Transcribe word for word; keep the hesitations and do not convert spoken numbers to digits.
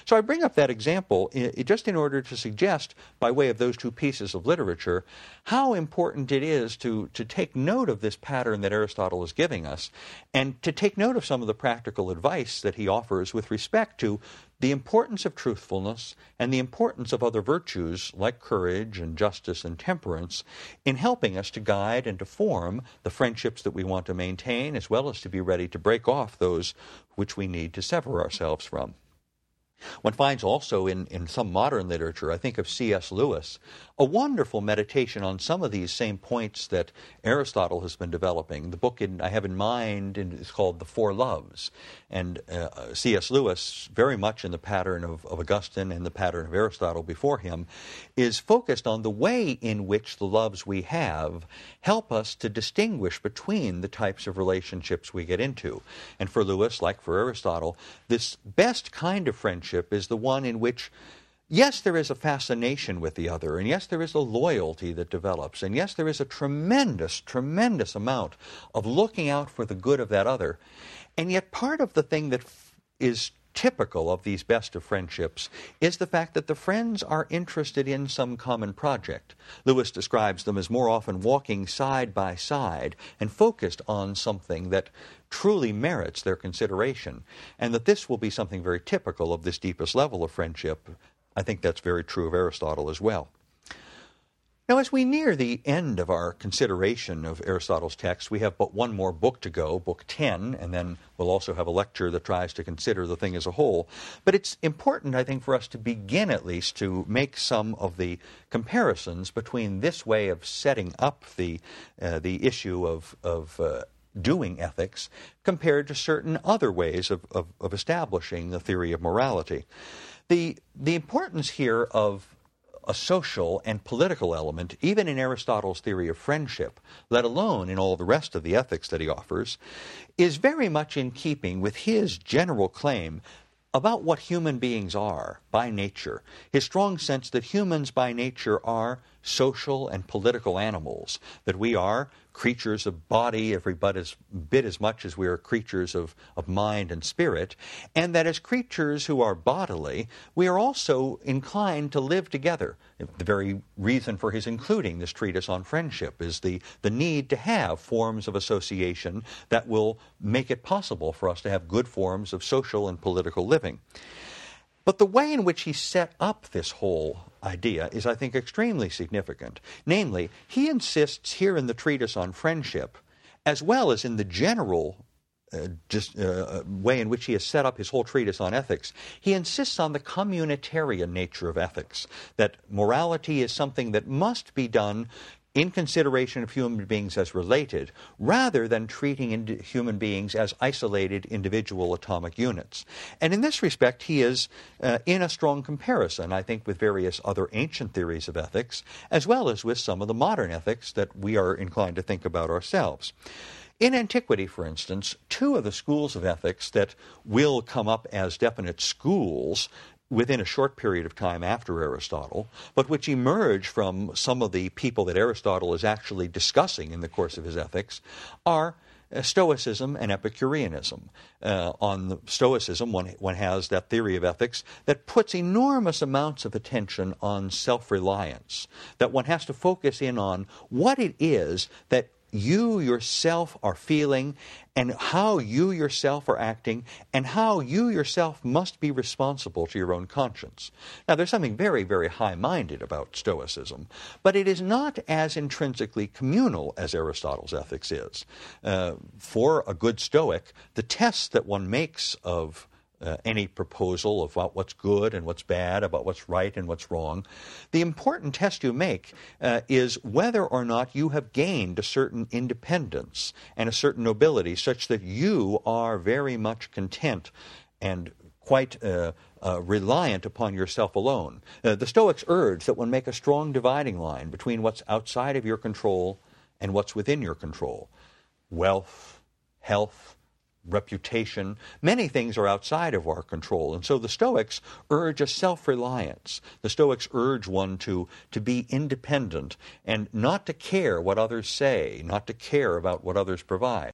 So I bring up that example i- i- just in order to suggest, by way of those two pieces of literature, how important it is to, to take note of this pattern that Aristotle is giving us, and to take note of some of the practical advice that he offers with respect to the importance of truthfulness and the importance of other virtues like courage and justice and temperance in helping us to guide and to form the friendships that we want to maintain, as well as to be ready to break off those which we need to sever ourselves from. One finds also in, in some modern literature, I think of C S Lewis, a wonderful meditation on some of these same points that Aristotle has been developing. The book in, I have in mind is called The Four Loves. And uh, C S Lewis, very much in the pattern of, of Augustine and the pattern of Aristotle before him, is focused on the way in which the loves we have help us to distinguish between the types of relationships we get into. And for Lewis, like for Aristotle, this best kind of friendship is the one in which, yes, there is a fascination with the other, and yes, there is a loyalty that develops, and yes, there is a tremendous, tremendous amount of looking out for the good of that other. And yet part of the thing that f- is typical of these best of friendships is the fact that the friends are interested in some common project. Lewis describes them as more often walking side by side and focused on something that truly merits their consideration, and that this will be something very typical of this deepest level of friendship. I think that's very true of Aristotle as well. Now, as we near the end of our consideration of Aristotle's text, we have but one more book to go, Book ten, and then we'll also have a lecture that tries to consider the thing as a whole. But it's important, I think, for us to begin at least to make some of the comparisons between this way of setting up the uh, the issue of, of uh, doing ethics compared to certain other ways of, of, of establishing the theory of morality. The, the importance here of a social and political element, even in Aristotle's theory of friendship, let alone in all the rest of the ethics that he offers, is very much in keeping with his general claim about what human beings are by nature. His strong sense that humans by nature are social and political animals, that we are creatures of body every bit as, bit as much as we are creatures of, of mind and spirit, and that as creatures who are bodily, we are also inclined to live together. The very reason for his including this treatise on friendship is the, the need to have forms of association that will make it possible for us to have good forms of social and political living. But the way in which he set up this whole idea is, I think, extremely significant. Namely, he insists here in the treatise on friendship, as well as in the general uh, just, uh, way in which he has set up his whole treatise on ethics, he insists on the communitarian nature of ethics, that morality is something that must be done in consideration of human beings as related, rather than treating ind- human beings as isolated individual atomic units. And in this respect, he is uh, in a strong comparison, I think, with various other ancient theories of ethics, as well as with some of the modern ethics that we are inclined to think about ourselves. In antiquity, for instance, two of the schools of ethics that will come up as definite schools within a short period of time after Aristotle, but which emerge from some of the people that Aristotle is actually discussing in the course of his ethics, are uh, Stoicism and Epicureanism. Uh, on the Stoicism, one, one has that theory of ethics that puts enormous amounts of attention on self-reliance, that one has to focus in on what it is that you yourself are feeling, and how you yourself are acting, and how you yourself must be responsible to your own conscience. Now, there's something very, very high-minded about Stoicism, but it is not as intrinsically communal as Aristotle's ethics is. Uh, for a good Stoic, the tests that one makes of Uh, any proposal about what's good and what's bad, about what's right and what's wrong, the important test you make uh, is whether or not you have gained a certain independence and a certain nobility such that you are very much content and quite uh, uh, reliant upon yourself alone. Uh, the Stoics urge that one make a strong dividing line between what's outside of your control and what's within your control. Wealth, health, reputation, many things are outside of our control. And so the Stoics urge a self-reliance. The Stoics urge one to, to be independent and not to care what others say, not to care about what others provide.